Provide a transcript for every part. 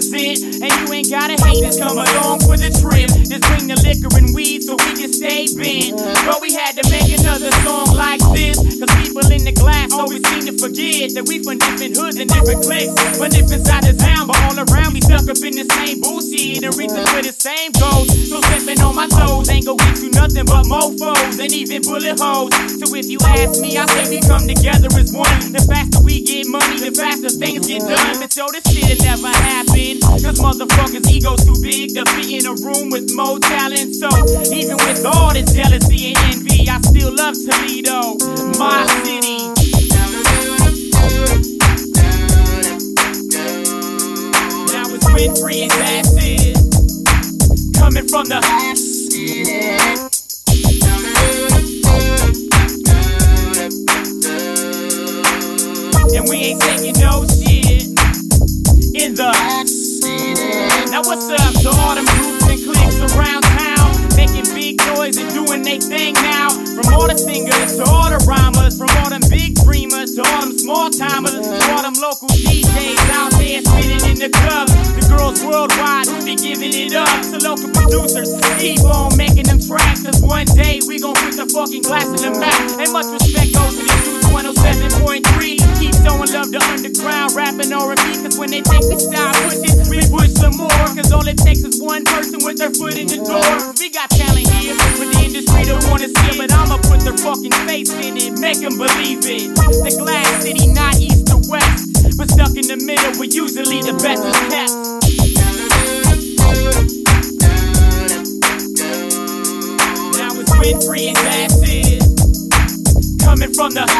represent. And you ain't gotta hate us, come along for the trip. Just bring the liquor and weed so we can stay bent. But we had to make another song like this, cause people in the glass always seem to forget that we from different hoods and different cliques, but different sides of town, but all around we stuck up in the same bullshit and reaching for the same goals. So stepping on my toes ain't gon' get you nothing but mofos and even bullet holes. So if you ask me, I say we come together as one. The faster we get money, the faster things get done. But yo, this shit'll never happen, cause motherfuckers' egos too big to be in a room with more talent. So even with all this jealousy and envy, I still love Toledo, my city. Now it's Winfrey and that's it, coming from the and we ain't taking no shit in the Now what's up to all them groups and cliques around town, making big noise and doing they thing now? From all the singers to all the rhymers, from all them big dreamers to all them small timers, to all them local DJs out there spinning in the club, the girls worldwide who be giving it up, to local producers keep on making them tracks, cause one day we gon' put the fucking glass in the map. And much respect goes to the 107.3. Keep showing love to underground rapping R&B, cause when they think we stop pushing, we push some more, cause all it takes is one person with their foot in the door. We got talent here, but the industry don't wanna see it, but I'ma put their fucking face in it, make them believe it. The Glass City, not east or west, but stuck in the middle, we're usually the best is kept. Now it's Winfrey and that's it, coming from the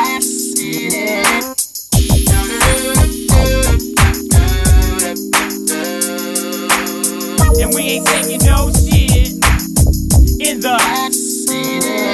and we ain't taking no shit in the